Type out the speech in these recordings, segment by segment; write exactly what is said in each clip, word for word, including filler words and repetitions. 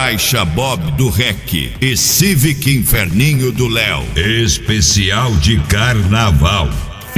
Caixa Bob do Rec e Civic Inferninho do Léo. Especial de Carnaval.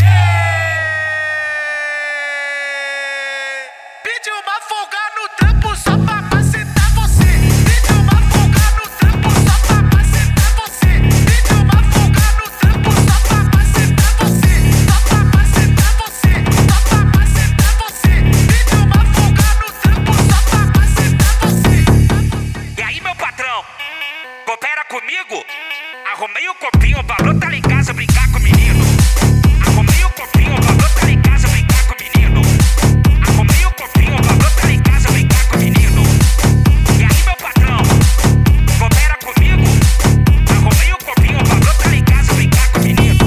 Pedi uma folga no trampo só pra macetar você. Pedi uma folga no trampo só pra macetar você. Pedi uma folga no trampo só pra macetar você. Só pra macetar você. Só pra macetar você. Pedi uma folga no trampo só pra macetar você. E aí, meu patrão, coopera comigo? Arrumei o copinho, o valor tá lá em casa brincar com o menino. Arrumei o copinho, o valor tá lá em casa brincar com o menino. Arrumei o copinho, o valor tá lá em casa brincar com o menino. E aí, meu patrão, coopera comigo? Arrumei o copinho, o valor tá lá em casa brincar com o menino.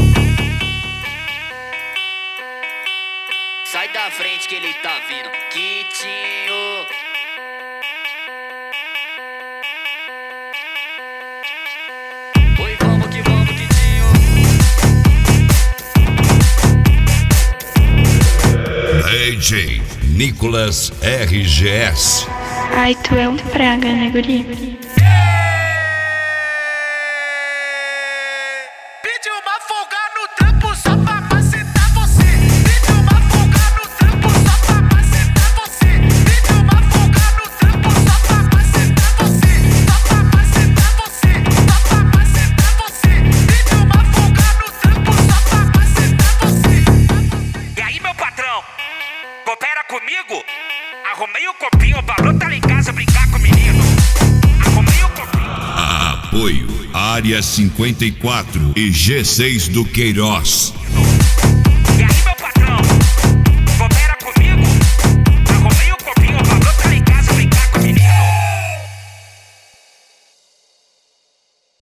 Sai da frente que ele tá vindo, Quitinho. Oi, vamos que vamos, Quitinho. D J Nicolas R G S. Ai, tu é um praga, né, guri? Pedi uma folga no trampo só pra macetar você. Pedi uma folga no trampo só pra macetar você. Pedi uma folga no trampo só pra macetar você. Só pra macetar você. Só pra macetar você. Pedi uma folga no trampo só pra macetar você. E aí, meu patrão, coopera comigo? Arrumei o copinho, o valor tá lá em casa brincar com o menino. Arrumei o copinho. Apoio Área cinquenta e quatro e G seis do Queiroz.